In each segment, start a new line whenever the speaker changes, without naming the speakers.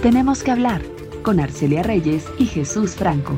Tenemos que hablar con Arcelia Reyes y Jesús Franco.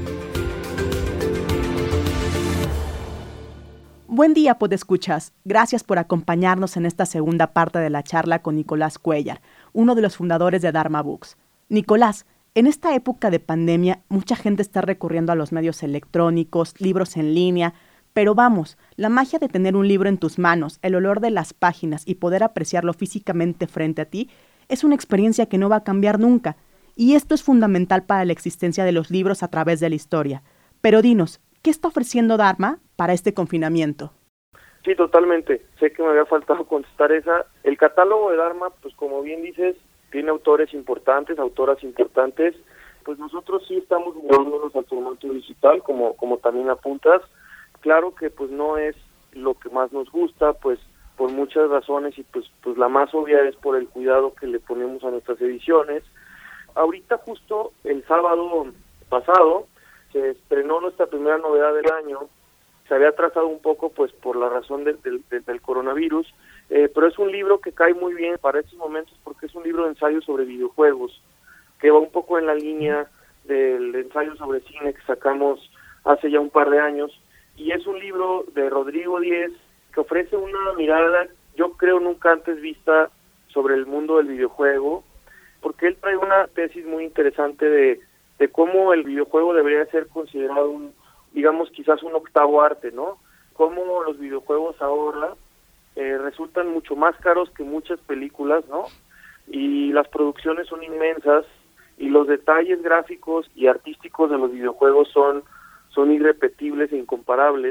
Buen día, podescuchas. Gracias por acompañarnos en esta segunda parte de la charla con Nicolás Cuéllar, uno de los fundadores de Dharma Books. Nicolás, en esta época de pandemia, mucha gente está recurriendo a los medios electrónicos, libros en línea, pero vamos, la magia de tener un libro en tus manos, el olor de las páginas y poder apreciarlo físicamente frente a ti, es una experiencia que no va a cambiar nunca. Y esto es fundamental para la existencia de los libros a través de la historia. Pero dinos, ¿qué está ofreciendo Dharma para este confinamiento?
Sí, totalmente. Sé que me había faltado contestar esa. El catálogo de Dharma, pues como bien dices, tiene autores importantes, autoras importantes. Pues nosotros sí estamos moviéndonos al formato digital, como también apuntas. Claro que pues no es lo que más nos gusta, pues por muchas razones, y pues la más obvia es por el cuidado que le ponemos a nuestras ediciones. Ahorita justo el sábado pasado se estrenó nuestra primera novedad del año. Se había atrasado un poco pues por la razón del coronavirus, pero es un libro que cae muy bien para estos momentos porque es un libro de ensayo sobre videojuegos, que va un poco en la línea del ensayo sobre cine que sacamos hace ya un par de años, y es un libro de Rodrigo Díez que ofrece una mirada, yo creo nunca antes vista, sobre el mundo del videojuego, porque él trae una tesis muy interesante de cómo el videojuego debería ser considerado digamos quizás un octavo arte, ¿no? Cómo los videojuegos ahora resultan mucho más caros que muchas películas, ¿no? Y las producciones son inmensas, y los detalles gráficos y artísticos de los videojuegos son irrepetibles e incomparables.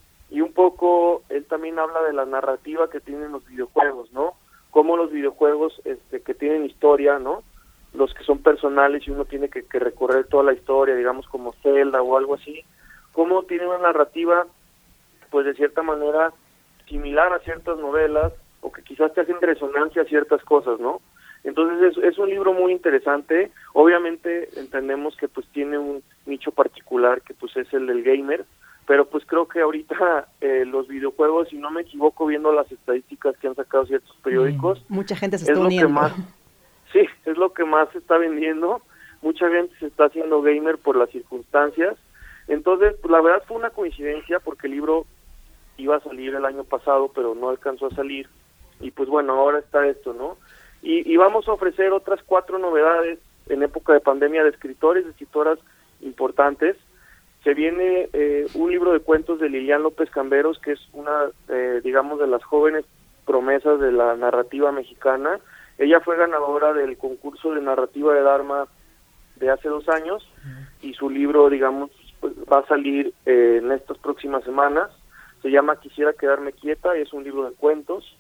Y un poco él también habla de la narrativa que tienen los videojuegos, ¿no? Cómo los videojuegos que tienen historia, ¿no? Los que son personales y uno tiene que recorrer toda la historia, digamos como Zelda o algo así, cómo tiene una narrativa pues de cierta manera similar a ciertas novelas, o que quizás te hacen resonancia a ciertas cosas, ¿no? Entonces es un libro muy interesante. Obviamente entendemos que pues tiene un nicho particular que pues es el del gamer, pero pues creo que ahorita los videojuegos, si no me equivoco, viendo las estadísticas que han sacado ciertos periódicos,
mucha gente se está uniendo.
Sí, es lo que más se está vendiendo. Mucha gente se está haciendo gamer por las circunstancias. Entonces, pues la verdad fue una coincidencia porque el libro iba a salir el año pasado, pero no alcanzó a salir. Y pues bueno, ahora está esto, ¿no? Y vamos a ofrecer otras 4 novedades en época de pandemia de escritores, de escritoras importantes. Se viene un libro de cuentos de Lilian López Camberos, que es una, digamos, de las jóvenes promesas de la narrativa mexicana. Ella fue ganadora del concurso de narrativa de Dharma de hace 2 años, y su libro, digamos, pues, va a salir en estas próximas semanas. Se llama Quisiera quedarme quieta, y es un libro de cuentos.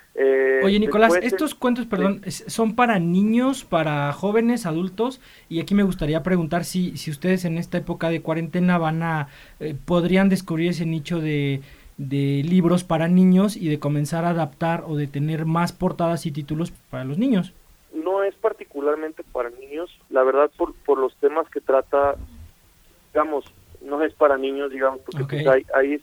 Oye, Nicolás, estos cuentos, perdón, sí, ¿son para niños, para jóvenes, adultos? Y aquí me gustaría preguntar si ustedes en esta época de cuarentena podrían descubrir ese nicho de libros para niños y de comenzar a adaptar o de tener más portadas y títulos para los niños.
No es particularmente para niños, la verdad por los temas que trata, digamos, no es para niños, digamos, porque
okay,
pues hay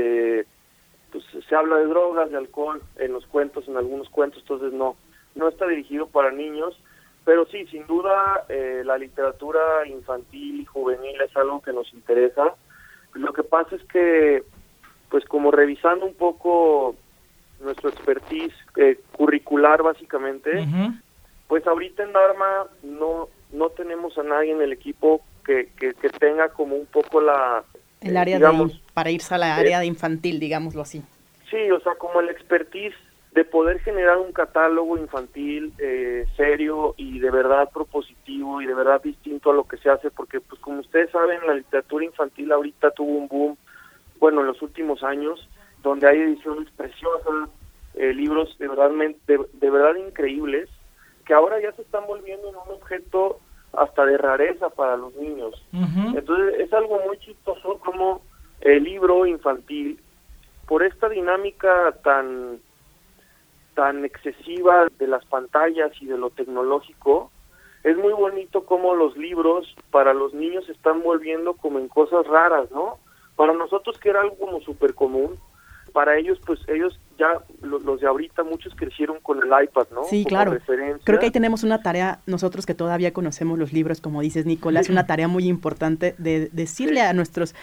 pues se habla de drogas, de alcohol en los cuentos, en algunos cuentos, entonces no está dirigido para niños, pero sí, sin duda la literatura infantil y juvenil es algo que nos interesa. Lo que pasa es que, pues como revisando un poco nuestro expertise curricular básicamente, pues ahorita en Dharma no tenemos a nadie en el equipo que tenga como un poco
el área, digamos, para irse a la área de infantil, digámoslo así.
Sí, o sea, como el expertise de poder generar un catálogo infantil serio y de verdad propositivo y de verdad distinto a lo que se hace, porque pues como ustedes saben, la literatura infantil ahorita tuvo un boom, bueno, en los últimos años, donde hay ediciones preciosas, libros de verdad increíbles, que ahora ya se están volviendo en un objeto hasta de rareza para los niños. Entonces es algo muy chistoso como el libro infantil, por esta dinámica tan excesiva de las pantallas y de lo tecnológico, es muy bonito cómo los libros para los niños se están volviendo como en cosas raras, ¿no? Para nosotros, que era algo como súper común, para ellos, pues ellos ya los de ahorita, muchos crecieron con el iPad, ¿no?
Sí,
como
claro.
referencia.
Creo que ahí tenemos una tarea, nosotros que todavía conocemos los libros, como dices, Nicolás, una tarea muy importante de decirle a nuestros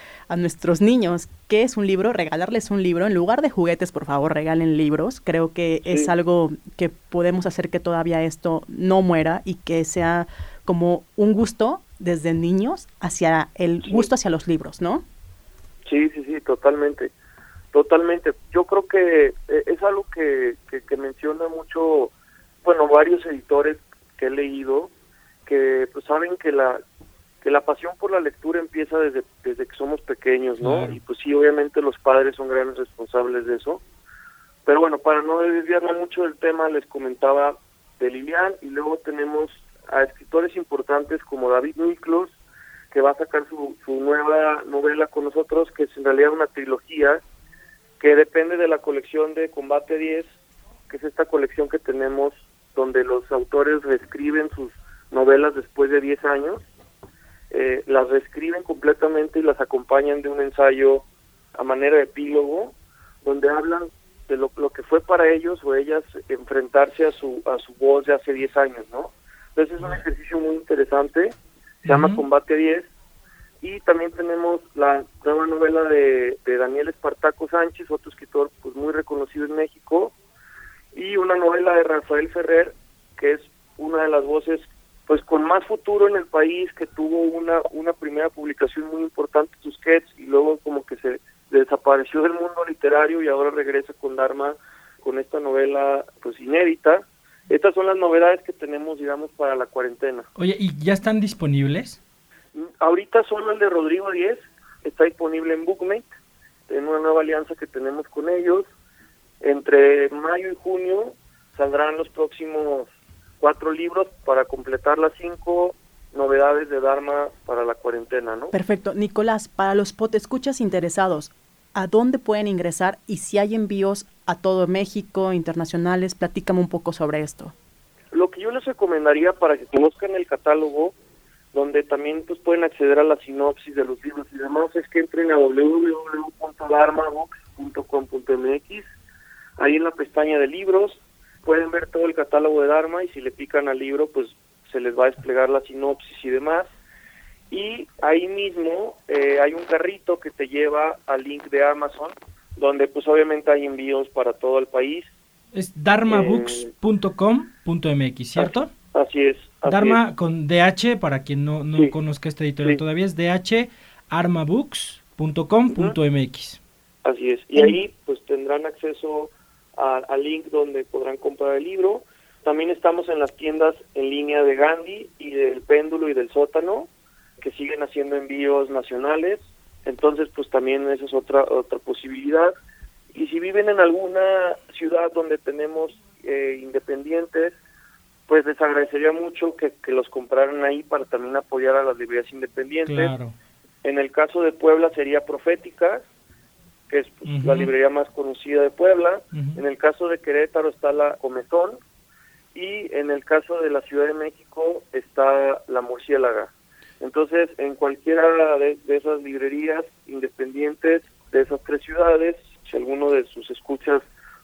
niños qué es un libro, regalarles un libro. En lugar de juguetes, por favor, regalen libros. Creo que es algo que podemos hacer que todavía esto no muera y que sea como un gusto desde niños hacia el gusto hacia los libros, ¿no?
Sí, totalmente. Totalmente. Yo creo que es algo que menciona mucho, bueno, varios editores que he leído, que pues saben que la pasión por la lectura empieza desde que somos pequeños, ¿no?
Claro.
Y pues sí, obviamente los padres son grandes responsables de eso. Pero bueno, para no desviarme mucho del tema, les comentaba de Lilian, y luego tenemos a escritores importantes como David Miklos, que va a sacar su nueva novela con nosotros, que es en realidad una trilogía, que depende de la colección de Combate 10, que es esta colección que tenemos donde los autores reescriben sus novelas después de 10 años, las reescriben completamente y las acompañan de un ensayo a manera de epílogo, donde hablan de lo que fue para ellos o ellas enfrentarse a su voz de hace 10 años, ¿no? Entonces es un ejercicio muy interesante, se llama Combate 10, y también tenemos la nueva novela de Daniel Espartaco Sánchez, otro escritor pues muy reconocido en México, y una novela de Rafael Ferrer, que es una de las voces pues con más futuro en el país, que tuvo una primera publicación muy importante, Tusquets, y luego como que se desapareció del mundo literario y ahora regresa con Dharma con esta novela pues inédita. Estas son las novedades que tenemos, digamos, para la cuarentena.
Oye, ¿y ya están disponibles?
Ahorita solo el de Rodrigo Díez está disponible en Bookmate, en una nueva alianza que tenemos con ellos. Entre mayo y junio saldrán los próximos 4 libros para completar las 5 novedades de Dharma para la cuarentena, ¿no?
Perfecto. Nicolás, para los podescuchas interesados, ¿a dónde pueden ingresar? Y si hay envíos a todo México, internacionales, platícame un poco sobre esto.
Lo que yo les recomendaría para que conozcan el catálogo, donde también pues pueden acceder a la sinopsis de los libros y demás, es que entren a www.dharmabooks.com.mx. Ahí en la pestaña de libros pueden ver todo el catálogo de Dharma, y si le pican al libro pues se les va a desplegar la sinopsis y demás. Y ahí mismo hay un carrito que te lleva al link de Amazon, donde pues obviamente hay envíos para todo el país.
Es dharmabooks.com.mx, ¿cierto?
Así es.
Dharma con DH, para quien no
Sí.
conozca esta editorial todavía, es dharmabooks.com.mx.
Así es. Y ahí pues tendrán acceso al link donde podrán comprar el libro. También estamos en las tiendas en línea de Gandhi y del Péndulo y del Sótano, que siguen haciendo envíos nacionales. Entonces pues también esa es otra posibilidad. Y si viven en alguna ciudad donde tenemos independientes, pues les agradecería mucho que los compraran ahí para también apoyar a las librerías independientes.
Claro.
En el caso de Puebla sería Proféticas, que es pues, la librería más conocida de Puebla. En el caso de Querétaro está la Comezón, y en el caso de la Ciudad de México está la Murciélaga. Entonces, en cualquiera de esas librerías independientes de esas 3 ciudades, si alguno de sus escuchas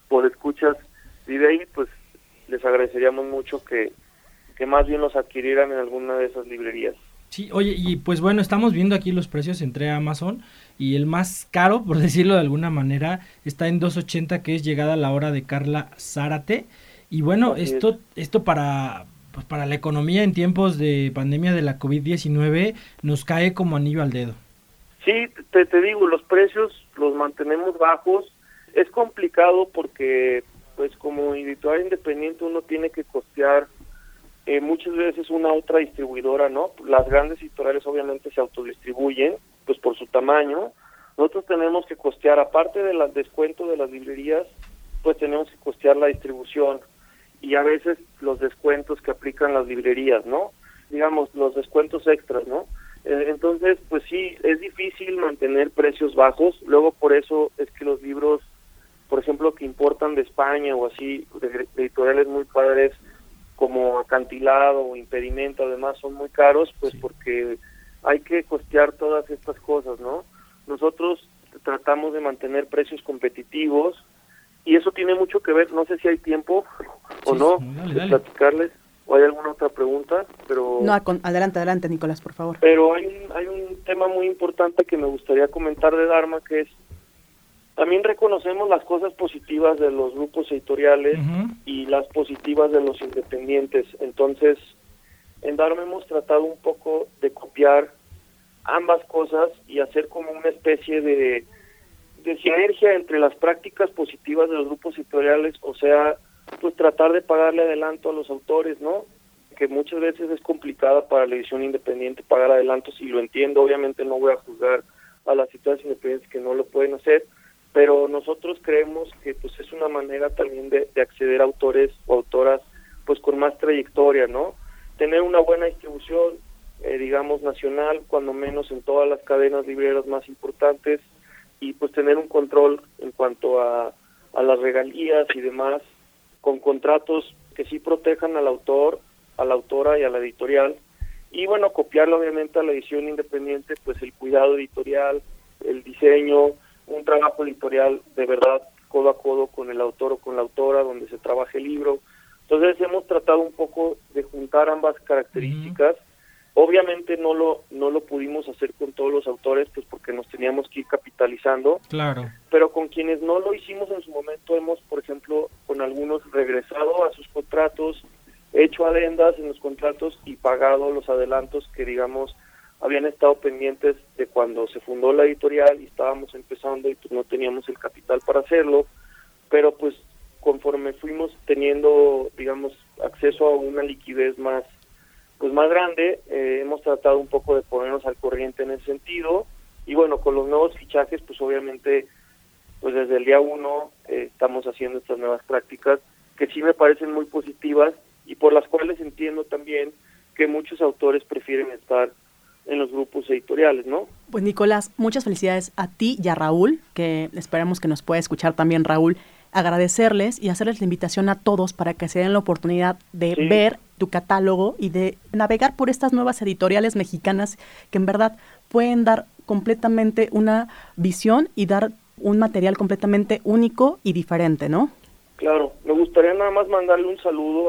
vive ahí, pues les agradeceríamos mucho que más bien los adquirieran en alguna de esas librerías.
Sí, oye, y pues bueno, estamos viendo aquí los precios entre Amazon, y el más caro, por decirlo de alguna manera, está en $2.80, que es Llegada la hora de Carla Zárate. Y bueno, esto para la economía en tiempos de pandemia de la COVID-19 nos cae como anillo al dedo.
Sí, te digo, los precios los mantenemos bajos. Es complicado porque pues como editorial independiente uno tiene que costear muchas veces una otra distribuidora, ¿no? Las grandes editoriales obviamente se autodistribuyen pues por su tamaño. Nosotros tenemos que costear, aparte del descuento de las librerías, pues tenemos que costear la distribución y a veces los descuentos que aplican las librerías, ¿no? Digamos, los descuentos extras, ¿no? Entonces, pues sí, es difícil mantener precios bajos. Luego por eso es que los libros, por ejemplo, que importan de España o así, de editoriales muy padres como Acantilado o Impedimento, además son muy caros, pues sí, porque hay que costear todas estas cosas, ¿no? Nosotros tratamos de mantener precios competitivos y eso tiene mucho que ver, no sé si hay tiempo o no, de platicarles, o hay alguna otra pregunta, pero...
No, adelante, Nicolás, por favor.
Pero hay un tema muy importante que me gustaría comentar de Dharma, que es, también reconocemos las cosas positivas de los grupos editoriales y las positivas de los independientes. Entonces, en Dharma hemos tratado un poco de copiar ambas cosas y hacer como una especie de sinergia entre las prácticas positivas de los grupos editoriales, o sea, pues tratar de pagarle adelanto a los autores, ¿no? Que muchas veces es complicada para la edición independiente pagar adelantos, y lo entiendo, obviamente no voy a juzgar a las editoriales independientes que no lo pueden hacer, pero nosotros creemos que pues es una manera también de acceder a autores o autoras pues con más trayectoria, ¿no? Tener una buena distribución, digamos, nacional, cuando menos en todas las cadenas libreras más importantes, y pues tener un control en cuanto a las regalías y demás, con contratos que sí protejan al autor, a la autora y a la editorial, y bueno, copiarlo obviamente a la edición independiente, pues el cuidado editorial, el diseño, un trabajo editorial de verdad codo a codo con el autor o con la autora, donde se trabaje el libro. Entonces hemos tratado un poco de juntar ambas características. Obviamente no lo pudimos hacer con todos los autores, pues porque nos teníamos que ir capitalizando.
Claro.
Pero con quienes no lo hicimos en su momento, hemos, por ejemplo, con algunos regresado a sus contratos, hecho adendas en los contratos y pagado los adelantos que, digamos, habían estado pendientes de cuando se fundó la editorial y estábamos empezando y pues no teníamos el capital para hacerlo. Pero pues conforme fuimos teniendo, digamos, acceso a una liquidez más grande, hemos tratado un poco de ponernos al corriente en ese sentido, y bueno, con los nuevos fichajes, pues obviamente, pues desde el día 1 estamos haciendo estas nuevas prácticas que sí me parecen muy positivas y por las cuales entiendo también que muchos autores prefieren estar en los grupos editoriales, ¿no?
Pues Nicolás, muchas felicidades a ti y a Raúl, que esperamos que nos pueda escuchar también Raúl, agradecerles y hacerles la invitación a todos para que se den la oportunidad de ver tu catálogo y de navegar por estas nuevas editoriales mexicanas que en verdad pueden dar completamente una visión y dar un material completamente único y diferente, ¿no?
Claro, me gustaría nada más mandarle un saludo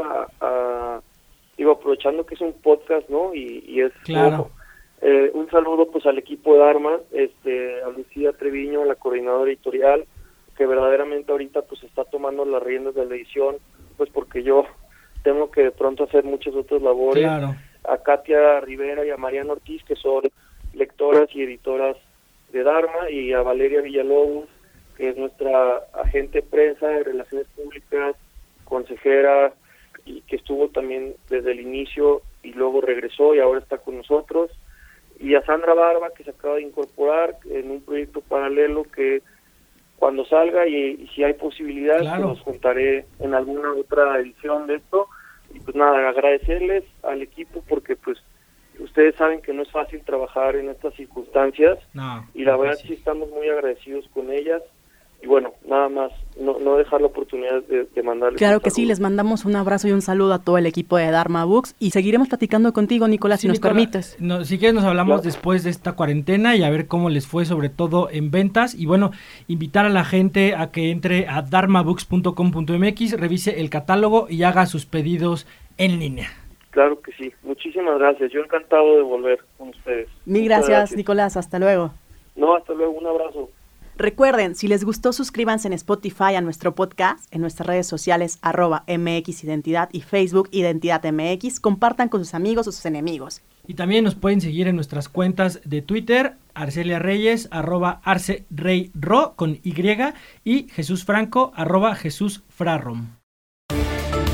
digo, aprovechando que es un podcast, ¿no? Y es
claro.
Un saludo pues al equipo de Dharma, a Lucía Treviño, la coordinadora editorial, que verdaderamente ahorita pues está tomando las riendas de la edición, pues porque yo tengo que de pronto hacer muchas otras labores.
Claro.
A Katia Rivera y a Mariana Ortiz, que son lectoras y editoras de Dharma, y a Valeria Villalobos, que es nuestra agente de prensa de relaciones públicas, consejera, y que estuvo también desde el inicio y luego regresó y ahora está con nosotros, y a Sandra Barba, que se acaba de incorporar en un proyecto paralelo que cuando salga y si hay posibilidad,
claro,
pues los contaré en alguna otra edición de esto. Y pues nada, agradecerles al equipo porque pues ustedes saben que no es fácil trabajar en estas circunstancias, y la verdad sí estamos muy agradecidos con ellas. Y bueno, nada más, no dejar la oportunidad de mandarles.
Claro que sí, les mandamos un abrazo y un saludo a todo el equipo de Dharma Books y seguiremos platicando contigo, Nicolás, si nos permites.
Si quieres nos hablamos después de esta cuarentena y a ver cómo les fue, sobre todo en ventas. Y bueno, invitar a la gente a que entre a dharmabooks.com.mx, revise el catálogo y haga sus pedidos en línea.
Claro que sí, muchísimas gracias, yo encantado de volver con ustedes.
Mil gracias, Nicolás, hasta luego.
No, hasta luego, un abrazo.
Recuerden, si les gustó, suscríbanse en Spotify a nuestro podcast, en nuestras redes sociales @MXIdentidad y Facebook Identidad MX. Compartan con sus amigos o sus enemigos.
Y también nos pueden seguir en nuestras cuentas de Twitter, Arcelia Reyes, @ArceReyRo con Y, y Jesús Franco, @JesúsFrarom.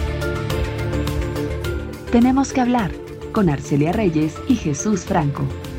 Tenemos que hablar con Arcelia Reyes y Jesús Franco.